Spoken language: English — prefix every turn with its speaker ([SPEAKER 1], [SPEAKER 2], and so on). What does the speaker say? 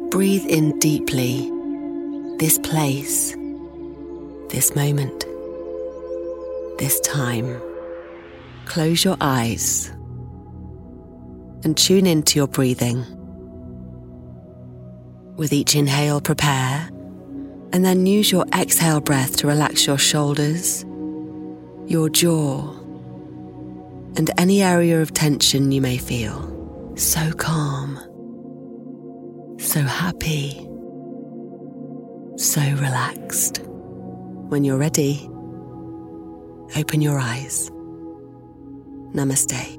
[SPEAKER 1] breathe in deeply this place, this moment, this time. Close your eyes and tune into your breathing. With each inhale, prepare, and then use your exhale breath to relax your shoulders, your jaw, and any area of tension you may feel. So calm, so happy, so relaxed. When you're ready, open your eyes. Namaste.